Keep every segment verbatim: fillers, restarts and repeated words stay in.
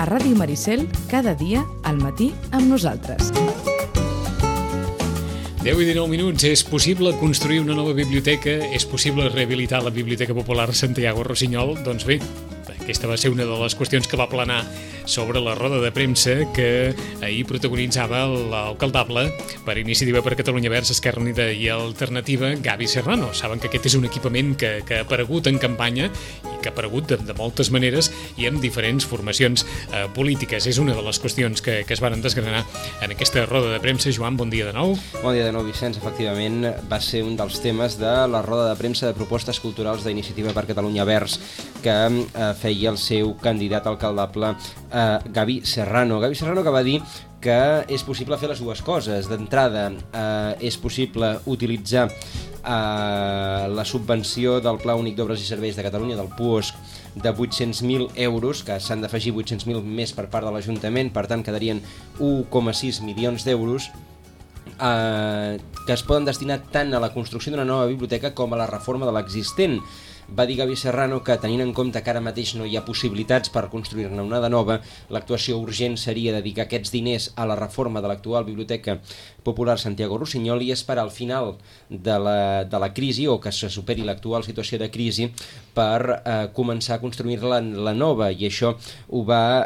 A Ràdio Maricel, cada dia, al matí, amb nosaltres. deu i dinou minuts. És possible construir una nova biblioteca? És possible rehabilitar la Biblioteca Popular Santiago Rossinyol? Doncs bé, aquesta va ser una de les qüestions que va planar sobre la roda de premsa que ahir protagonitzava l'alcaldable per Iniciativa per Catalunya Verds, Esquerra Unida i Alternativa, Gavi Serrano. Saben que aquest és un equipament que, que ha aparegut en campanya i que ha aparegut de, de moltes maneres i amb diferents formacions eh, polítiques. És una de les qüestions que, que es van desgranar en aquesta roda de premsa. Joan, bon dia de nou. Bon dia de nou, Vicenç. Efectivament, va ser un dels temes de la roda de premsa de propostes culturals d'Iniciativa per Catalunya Verds que eh, feia el seu candidat alcaldable eh, Gavi Serrano. Gavi Serrano que va dir que és possible fer les dues coses. D'entrada, eh, és possible utilitzar eh, la subvenció del Pla Únic d'Obres i Serveis de Catalunya, del P U O S, de vuit-cents mil euros, que s'han d'afegir vuit-cents mil més per part de l'Ajuntament, per tant quedarien un coma sis milions d'euros, eh, que es poden destinar tant a la construcció d'una nova biblioteca com a la reforma de l'existent. Va dir Gavi Serrano que, tenint en compte que ara mateix no hi ha possibilitats per construir-ne una de nova, l'actuació urgent seria dedicar aquests diners a la reforma de l'actual Biblioteca Popular Santiago Rossinyol i esperar al final de la, de la crisi, o que se superi l'actual situació de crisi, per eh, començar a construir la, la nova, i això ho va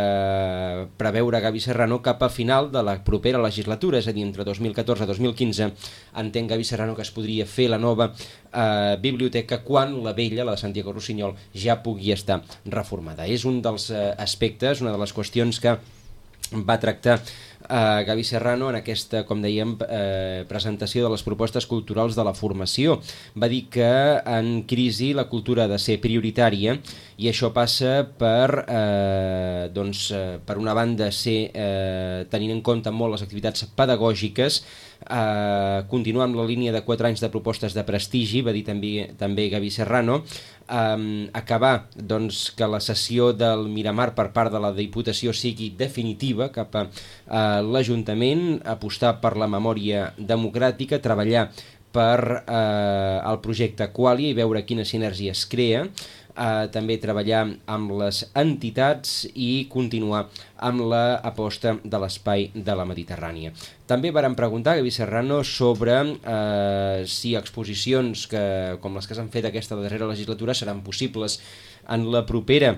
eh, preveure Gavi Serrano cap a final de la propera legislatura, és a dir, entre dos mil catorze i dos mil quinze. Entén Gavi Serrano que es podria fer la nova eh, biblioteca quan la vella, la de Santiago Rossinyol, ja pugui estar reformada. És un dels eh, aspectes, una de les qüestions que va tractar eh, Gavi Serrano en aquesta, com dèiem, eh, presentació de les propostes culturals de la formació. Va dir que en crisi la cultura ha de ser prioritària i això passa per, eh, doncs, eh, per una banda, ser, eh, tenint en compte molt les activitats pedagògiques, eh, continuar amb la línia de quatre anys de propostes de prestigi, va dir també, també Gavi Serrano, eh, acabar doncs, que la cessió del Miramar per part de la Diputació sigui definitiva cap a eh, l'Ajuntament, apostar per la memòria democràtica, treballar per eh, el projecte Qualia i veure quina sinergia es crea, eh, també treballar amb les entitats i continuar amb l'aposta de l'espai de la Mediterrània. També varen preguntar a Gavi Serrano sobre eh, si exposicions que, com les que s'han fet aquesta darrera legislatura seran possibles en la propera.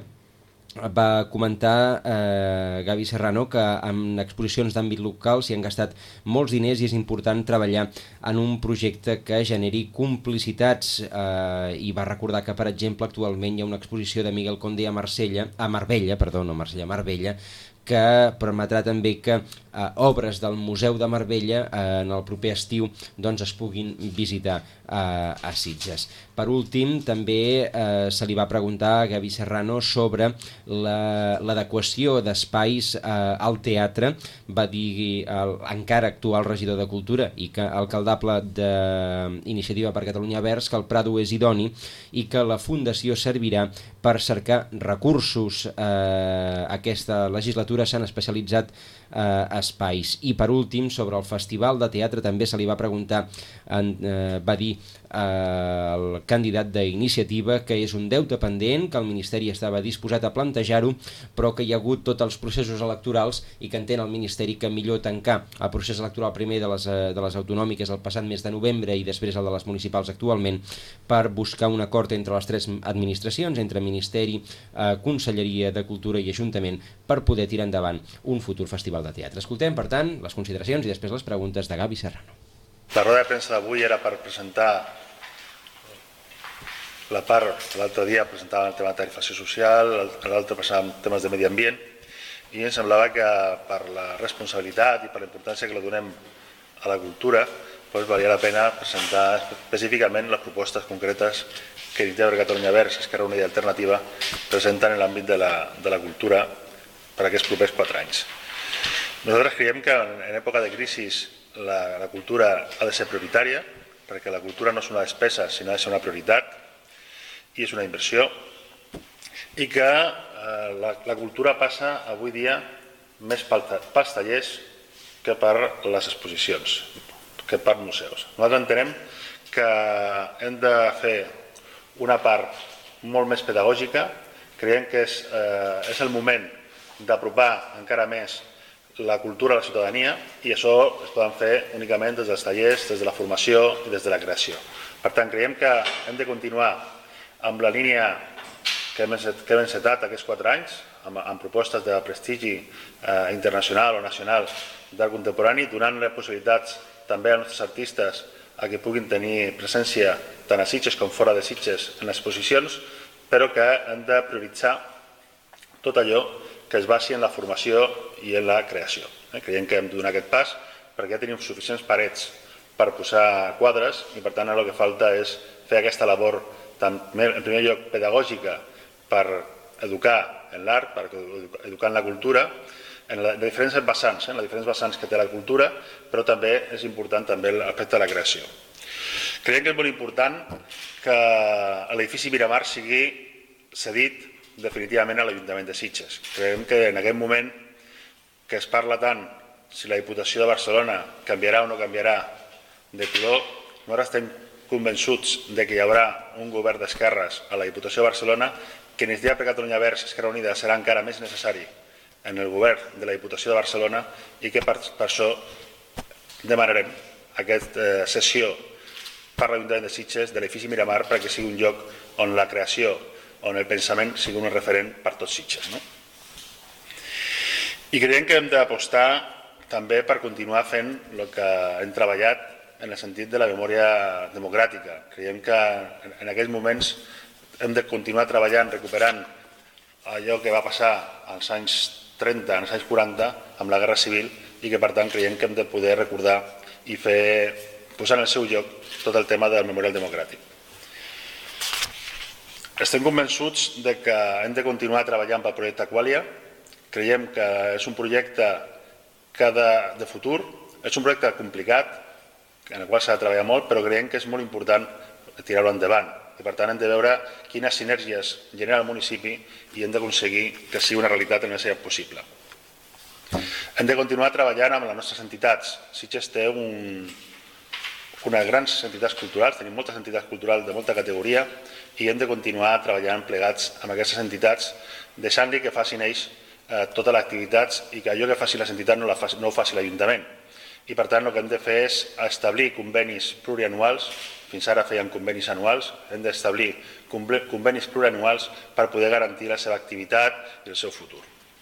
Va comentar eh, Gavi Serrano que en exposicions d'àmbit local s'hi han gastat molts diners i és important treballar en un projecte que generi complicitats, eh, i va recordar que, per exemple, actualment hi ha una exposició de Miguel Condé a Marsella, a Marbella, perdó, no Marsella, a Marbella, que permetrà també que eh, obres del Museu de Marbella eh, en el proper estiu doncs, es puguin visitar eh, a Sitges. Per últim, també eh, se li va preguntar a Gavi Serrano sobre l'adequació la, d'espais eh, al teatre. Va dir el encara actual regidor de Cultura i que alcaldable d'Iniciativa per Catalunya Verds que el Prado és idoni i que la Fundació servirà per cercar recursos. Eh, aquesta legislatura s'han especialitzat eh, espais. I per últim, sobre el Festival de Teatre també se li va preguntar, en, eh, va dir eh, el candidat d'Iniciativa que és un deute pendent, que el Ministeri estava disposat a plantejar-ho, però que hi ha hagut tots els processos electorals i que entén el Ministeri que millor tancar el procés electoral primer de les, de les autonòmiques el passat mes de novembre i després el de les municipals actualment, per buscar un acord entre les tres administracions, entre Ministeri, eh, Conselleria de Cultura i Ajuntament, per poder tirar endavant un futur festival de teatre. Escoltem, per tant, les consideracions i després les preguntes de Gavi Serrano. La roda de premsa d'avui era per presentar la part, l'altre dia presentàvem el tema de tarifació social, l'altre passàvem temes de medi ambient, i em semblava que per la responsabilitat i per la importància que la donem a la cultura, doncs valia la pena presentar específicament les propostes concretes que Iniciativa per Catalunya Verds, Esquerra Unida i Alternativa presenten en l'àmbit de, la, de la cultura per a aquests propers quatre anys. Nosaltres creiem que en època de crisi la, la cultura ha de ser prioritària, perquè la cultura no és una despesa, sinó ha de ser una prioritat, i és una inversió, i que eh, la, la cultura passa avui dia més pels tallers que per les exposicions, que per museus. Nosaltres entenem que hem de fer una part molt més pedagògica. Creiem que és, eh, és el moment d'apropar encara més la cultura a la ciutadania, i això es poden fer únicament des dels tallers, des de la formació i des de la creació. Per tant, creiem que hem de continuar amb la línia que hem encetat aquests quatre anys, amb propostes de prestigi internacional o nacional d'art contemporani, donant les possibilitats també als nostres artistes a que puguin tenir presència tant a Sitges com fora de Sitges en les exposicions, però que hem de prioritzar tot allò que es basi en la formació i en la creació. Creiem que hem de donar aquest pas perquè ja tenim suficients parets per posar quadres i per tant el que falta és fer aquesta labor en primer lloc pedagògica per educar en l'art, per educar en la cultura, en les diferents vessants, en les diferents vessants que té la cultura, però també és important també l'aspecte de la creació. Creiem que és molt important que l'edifici Miramar sigui cedit definitivament a l'Ajuntament de Sitges. Creiem que en aquest moment que es parla tant si la Diputació de Barcelona canviarà o no canviarà de color, nosaltres estem convençuts de que hi haurà un govern d'esquerres a la Diputació de Barcelona, que Iniciativa per Catalunya Verds Esquerra Unida serà encara més necessari en el govern de la Diputació de Barcelona i que per això demanarem aquesta cessió per l'Ajuntament de Sitges de l'edifici Miramar perquè sigui un lloc on la creació, on el pensament sigui un referent per tots Sitges. I creiem que hem d'apostar també per continuar fent el que hem treballat en el sentit de la memòria democràtica. Creiem que en aquests moments hem de continuar treballant, recuperant allò que va passar als anys trenta, als anys quaranta, amb la Guerra Civil, i que per tant creiem que hem de poder recordar i posar en el seu lloc tot el tema del memorial democràtic. Estem convençuts que hem de continuar treballant pel projecte Aqualia. Creiem que és un projecte de futur, és un projecte complicat, en el qual s'ha de treballar molt, però creiem que és molt important tirar-lo endavant. I per tant hem de veure quines sinergies genera el municipi i hem d'aconseguir que sigui una realitat el més aviat possible. Hem de continuar treballant amb les nostres entitats. Sitges té unes grans entitats culturals, tenim moltes entitats culturals de molta categoria, i hem de continuar treballant plegats amb aquestes entitats, deixant-li que facin ells totes les activitats i que allò que facin les entitats no ho faci l'Ajuntament. I per tant el que hem de fer és establir convenis plurianuals, fins ara feien convenis anuals, hem d'establir convenis plurianuals per poder garantir la seva activitat i el seu futur.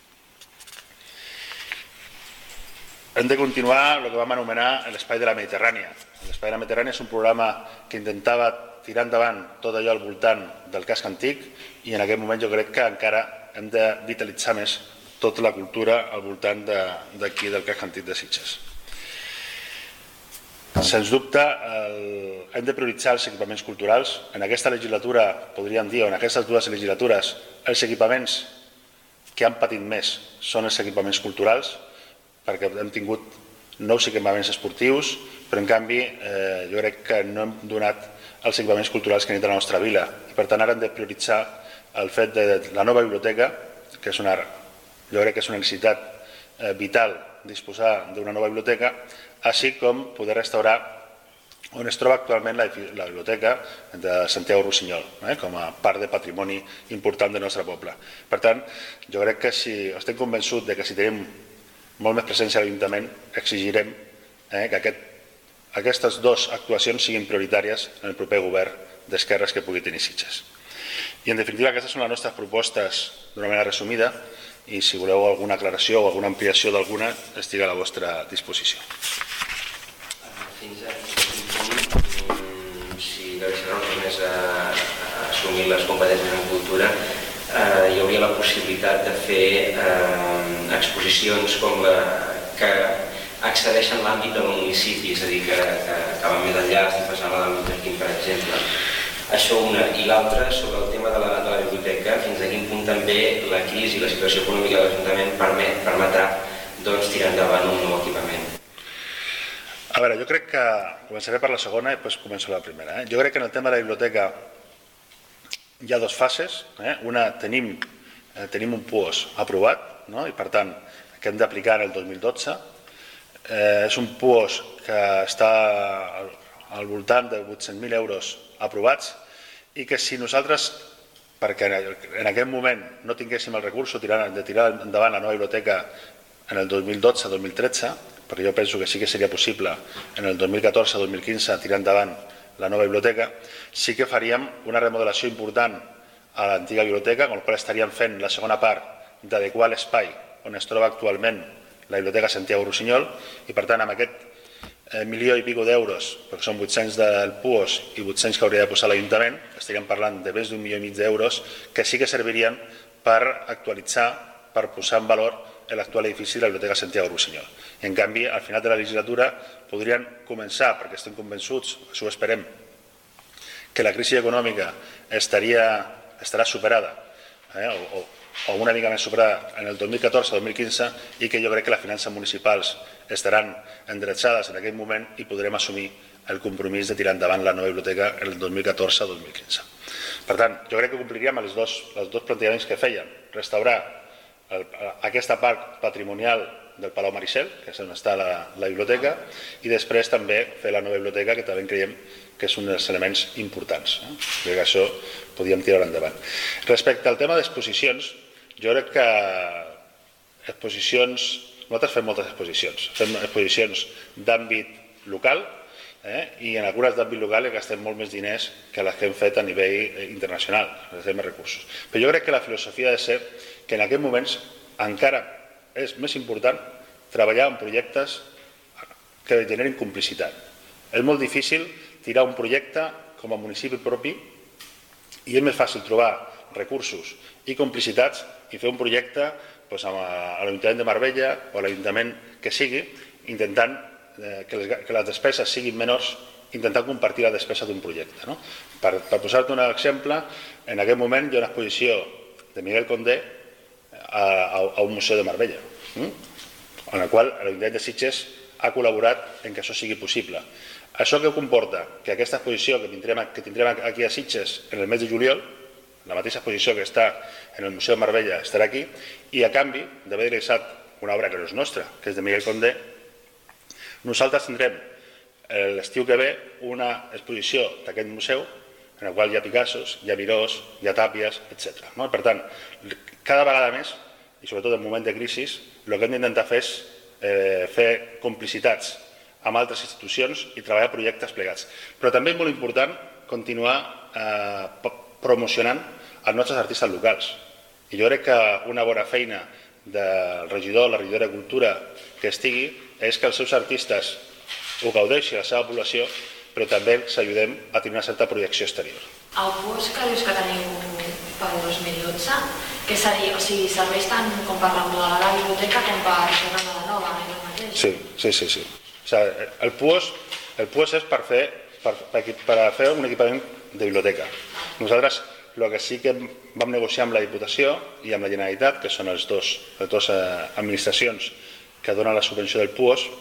Hem de continuar el que vam anomenar l'Espai de la Mediterrània. L'Espai de la Mediterrània és un programa que intentava tirar endavant tot allò al voltant del casc antic i en aquest moment jo crec que encara hem de vitalitzar més tota la cultura al voltant d'aquí del casc antic de Sitges. Sens dubte hem de prioritzar els equipaments culturals. En aquesta legislatura, podríem dir, o en aquestes dues legislatures, els equipaments que han patit més són els equipaments culturals, perquè hem tingut nous equipaments esportius, però en canvi jo crec que no hem donat els equipaments culturals que necessita la nostra vila. I per tant ara hem de prioritzar el fet de la nova biblioteca, que és una, jo crec que és una necessitat vital disposar d'una nova biblioteca, així com poder restaurar on es troba actualment la biblioteca de Santiago Rossinyol, com a part de patrimoni important del nostre poble. Per tant, jo crec que si estem convençuts que si tenim molt més presència a l'Ajuntament, exigirem que aquestes dues actuacions siguin prioritàries en el proper govern d'esquerres que pugui tenir Sitges. I en definitiva aquestes són les nostres propostes d'una manera resumida i si voleu alguna aclaració o alguna ampliació d'alguna estic a la vostra disposició. Fins a quin punt, si Gavi Serra tornés a assumir les competències en cultura, hi hauria la possibilitat de fer exposicions com la que accedeixen a l'àmbit del municipi, és a dir, que van més enllà, estic passant a l'àmbit d'aquí, per exemple. Això una. I l'altra, sobre el tema de la biblioteca, fins a quin punt també la crisi i la situació econòmica de l'Ajuntament permetrà tirar endavant un nou equipament. A veure, jo crec que començaré per la segona i després començo la primera. Jo crec que en el tema de la biblioteca hi ha dues fases. Una, tenim un P U O S aprovat i per tant que hem d'aplicar en el dos mil dotze. És un P U O S que està al voltant de vuit-cents mil euros aprovats i que si nosaltres perquè en aquest moment no tinguéssim el recurs de tirar endavant la nova biblioteca en el dos mil dotze dos mil tretze, perquè jo penso que sí que seria possible en el dos mil catorze dos mil quinze tirar endavant la nova biblioteca, sí que faríem una remodelació important a l'antiga biblioteca, amb la qual estaríem fent la segona part d'adequar l'espai on es troba actualment la Biblioteca Santiago Rossinyol, i per tant amb aquest milió i pico d'euros, perquè són vuit-cents del P U O S i vuit-cents que hauria de posar l'Ajuntament, estaríem parlant de més d'un milió i mig d'euros que sí que servirien per actualitzar, per posar en valor l'actual edifici de la Biblioteca Santiago Rossinyol. I en canvi, al final de la legislatura podrien començar, perquè estem convençuts, això ho esperem, que la crisi econòmica estaria, estarà superada, eh, o, o una mica més superada en el dos mil catorze dos mil quinze, i que jo crec que les finances municipals estaran endreçades en aquell moment i podrem assumir el compromís de tirar endavant la nova biblioteca en el dos mil catorze dos mil quinze. Per tant, jo crec que compliríem els dos, els dos plantejaments que fèiem, restaurar el, aquesta part patrimonial del Palau Maricel, que és on està la, la biblioteca, i després també fer la nova biblioteca, que també creiem que és un dels elements importants. Eh? Crec que això podíem tirar endavant. Respecte al tema d'exposicions, jo crec que exposicions, nosaltres fem moltes exposicions, fem exposicions d'àmbit local, eh? i en algunes d'àmbit local gastem molt més diners que les que hem fet a nivell internacional, gastem més recursos. Però jo crec que la filosofia ha de ser que en aquests moments encara és més important treballar en projectes que generin complicitat. És molt difícil tirar un projecte com a municipi propi i és més fàcil trobar recursos i complicitats i fer un projecte doncs, amb l'Ajuntament de Marbella o l'Ajuntament que sigui, intentant eh, que, les, que les despeses siguin menors, intentant compartir la despesa d'un projecte. No? Per, per posar-te un exemple, en aquest moment hi ha una exposició de Miguel Condé a, a, a un museu de Marbella, hm? en el qual l'Ajuntament de Sitges ha col·laborat en que això sigui possible. Això què comporta? Que aquesta exposició que tindrem, que tindrem aquí a Sitges en el mes de juliol, la mateixa exposició que està en el Museu de Marbella estarà aquí, i a canvi d'haver realitzat una obra que no és nostra, que és de Miguel Condé, nosaltres tindrem l'estiu que ve una exposició d'aquest museu en el qual hi ha Picassos, hi ha Mirós, hi ha Tàpies, etcètera. No? Per tant, cada vegada més, i sobretot en moment de crisi, el que hem d'intentar fer és eh, fer complicitats amb altres institucions i treballar projectes plegats. Però també és molt important continuar eh, promocionant els nostres artistes locals. I jo crec que una bona feina del regidor, la regidora de Cultura que estigui, és que els seus artistes ho gaudeixin a la seva població, però també els ajudem a tenir una certa projecció exterior. El P U O S que dius que teniu pel dos mil dotze, que seria, o sigui, serveix tant com per remodelar la biblioteca com per fer una de nova, no és el mateix? Sí, sí, sí. sí. O sigui, el P U O S, el P U O S és per fer, per, per fer un equipament de biblioteca. Nosaltres el que sí que vam negociar amb la Diputació i amb la Generalitat, que són els dos, les dues administracions que donen la subvenció del P U O S,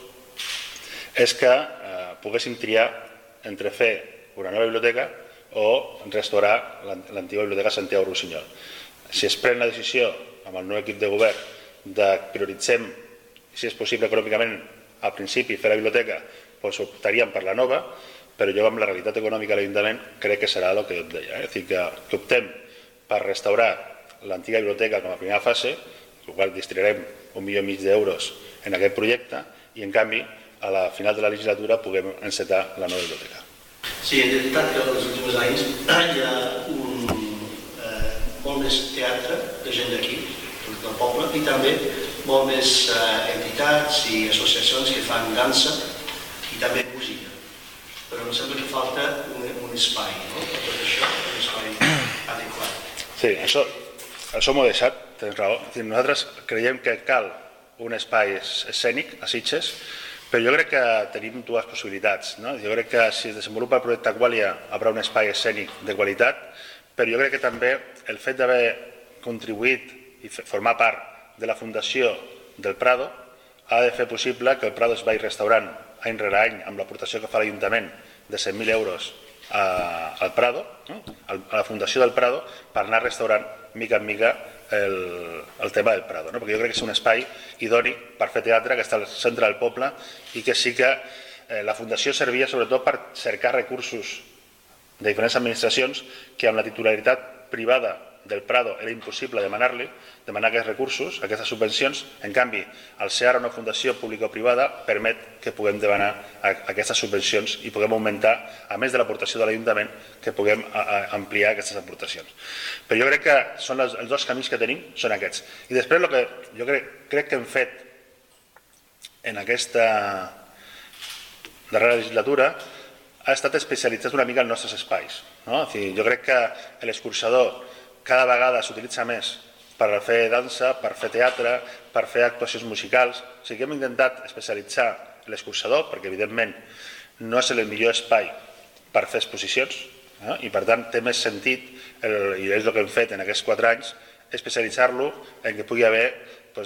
és que eh, poguéssim triar entre fer una nova biblioteca o restaurar l'antiga biblioteca Santiago Rossinyol. Si es pren la decisió amb el nou equip de govern de prioritzem, si és possible econòmicament, al principi fer la biblioteca, doncs optaríem per la nova, però jo amb la realitat econòmica de l'Ajuntament crec que serà el que jo et deia. Eh? És a dir, que, que optem per restaurar l'antiga biblioteca com a primera fase, el qual destinarem un milió i mig d'euros en aquest projecte, i en canvi a la final de la legislatura puguem encetar la nova biblioteca. Sí, en realitat que els últims anys hi ha un, eh, molt més teatre de gent d'aquí, del poble, i també molt més eh, entitats i associacions que fan dansa i també música. Però em sembla que falta un, un espai, no? Per tot això, un espai adequat. Sí, això, això m'ho he deixat, tens raó. Nosaltres creiem que cal un espai escènic a Sitges, però jo crec que tenim dues possibilitats. No? Jo crec que si es desenvolupa el projecte Aqualia hi haurà un espai escènic de qualitat, però jo crec que també el fet d'haver contribuït i formar part de la fundació del Prado ha de fer possible que el Prado es vagi restaurant any rere any amb l'aportació que fa l'Ajuntament de cent mil euros a, al Prado, no? a la fundació del Prado, per anar restaurant mica en mica el, el tema del Prado, no? Perquè jo crec que és un espai idoni per fer teatre, que està al centre del poble, i que sí que eh, la fundació servia sobretot per cercar recursos de diferents administracions que amb la titularitat privada del Prado era impossible demanar-li, demanar aquests recursos, aquestes subvencions. En canvi, el ser ara una fundació pública o privada permet que puguem demanar aquestes subvencions i puguem augmentar, a més de l'aportació de l'Ajuntament, que puguem ampliar aquestes aportacions. Però jo crec que són els dos camins que tenim, són aquests. I després el que jo crec que hem fet en aquesta darrera legislatura ha estat especialitzar una mica els nostres espais. Jo crec que l'escorxador cada vegada s'utilitza més per fer dansa, per fer teatre, per fer actuacions musicals. O sigui que hem intentat especialitzar l'escorxador, perquè evidentment no és el millor espai per fer exposicions, i per tant té més sentit, i és el que hem fet en aquests quatre anys, especialitzar-lo en què pugui haver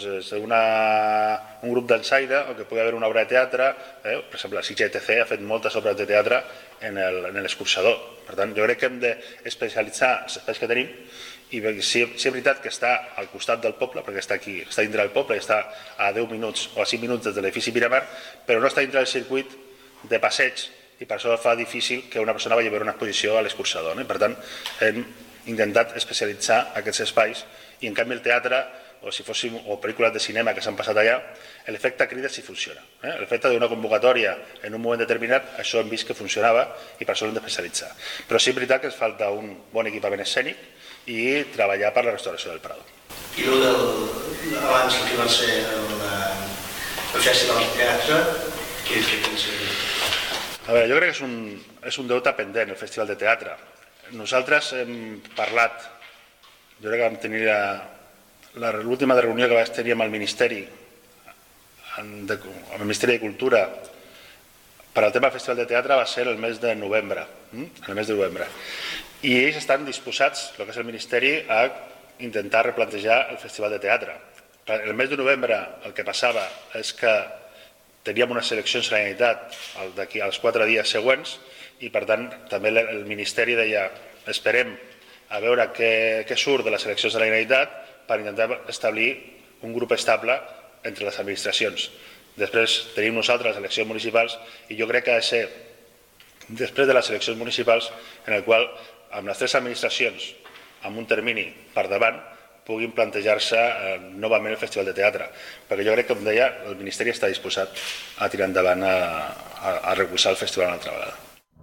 un grup d'ensaire o que pugui haver una obra de teatre. Per exemple, la I G T C ha fet moltes obres de teatre en l'escorxador. Per tant, jo crec que hem d'especialitzar els espais que tenim, i si és veritat que està al costat del poble, perquè està aquí, està dintre del poble, està a deu minuts o a cinc minuts des de l'edifici Miramar, però no està dintre del circuit de passeig, i per això fa difícil que una persona vagi a veure una exposició a l'escorxador. Per tant, hem intentat especialitzar aquests espais, i en canvi el teatre, o si fóssim o pel·lícules de cinema que s'han passat allà, l'efecte crida sí funciona. L'efecte d'una convocatòria en un moment determinat, això hem vist que funcionava i per això l'hem d'especialitzar. Però sí és veritat que ens falta un bon equipament escènic i treballar per la restauració del Prado. I el del, abans que va ser el Festival de Teatre, què pensa dir? A veure, jo crec que és un, és un deute pendent, el Festival de Teatre. Nosaltres hem parlat, jo crec que vam tenir l'última reunió que vaig tenir amb el Ministeri, amb el Ministeri de Cultura, per al tema del Festival de Teatre va ser el mes de novembre, el mes de novembre. I ells estan disposats, el que és el Ministeri, a intentar replantejar el Festival de Teatre. El mes de novembre el que passava és que teníem unes eleccions a la Generalitat d'aquí als quatre dies següents, i per tant també el Ministeri deia esperem a veure què surt de les eleccions de la Generalitat per intentar establir un grup estable entre les administracions. Després tenim nosaltres les eleccions municipals, i jo crec que ha de ser després de les eleccions municipals en el qual amb les tres administracions amb un termini per davant puguin plantejar-se novament el Festival de Teatre, perquè jo crec que, com deia, el Ministeri està disposat a tirar endavant a recolzar el festival una altra vegada.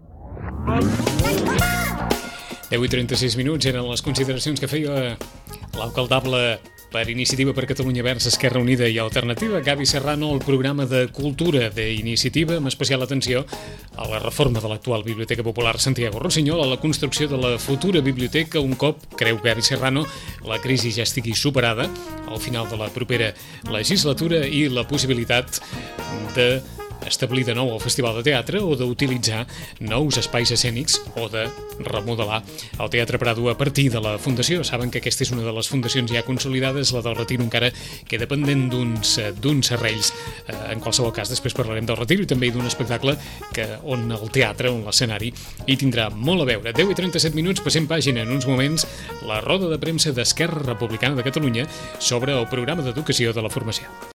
deu i trenta-sis minuts eren les consideracions que feia l'alcaldable per Iniciativa per Catalunya Verds, Esquerra Unida i Alternativa, Gavi Serrano, al programa de cultura d'Iniciativa, amb especial atenció a la reforma de l'actual Biblioteca Popular Santiago Rossinyol, a la construcció de la futura biblioteca un cop, creu Gavi Serrano, la crisi ja estigui superada al final de la propera legislatura, i la possibilitat de establir de nou el Festival de Teatre o d'utilitzar nous espais escènics o de remodelar el Teatre Prado a partir de la Fundació. Saben que aquesta és una de les fundacions ja consolidades, la del Retiro encara queda pendent d'uns serrells. En qualsevol cas, després parlarem del Retiro i també d'un espectacle que, on el teatre, on l'escenari, hi tindrà molt a veure. deu i trenta-set minuts, passem pàgina en uns moments, la roda de premsa d'Esquerra Republicana de Catalunya sobre el programa d'educació de la formació.